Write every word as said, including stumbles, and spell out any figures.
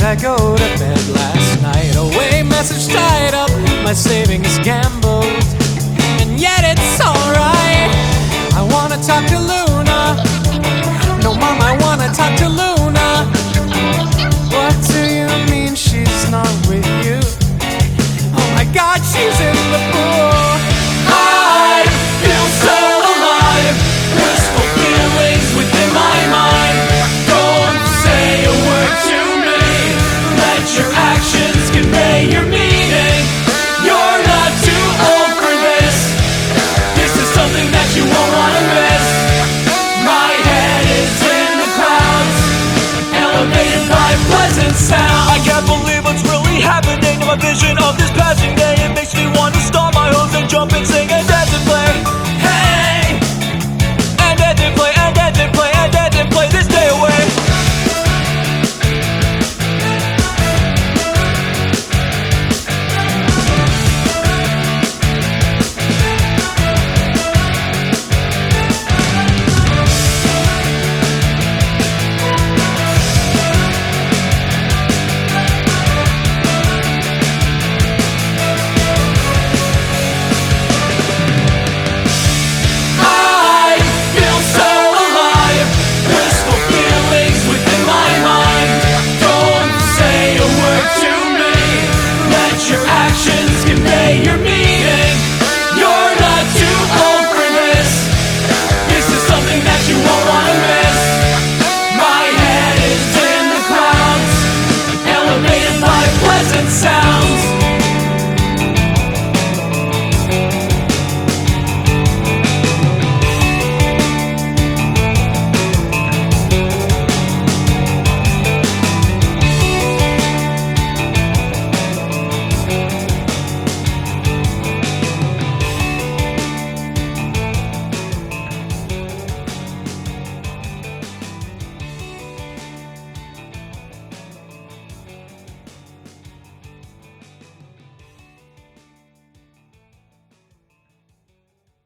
I go to bed last night. Away message tied up, my savings gambled, and yet it's alright. I wanna talk to Luna. No, Mom, I wanna talk to Luna. What do you mean she's not with you? Oh my God, she's in the pool. I feel so alive, wistful feelings within my mind. Don't say a word to me, let your actions convey your meaning. You're not too old for this, this is something that you won't wanna miss. My head is in the clouds, elevated by pleasant sound. I can't believe what's really happening in my vision.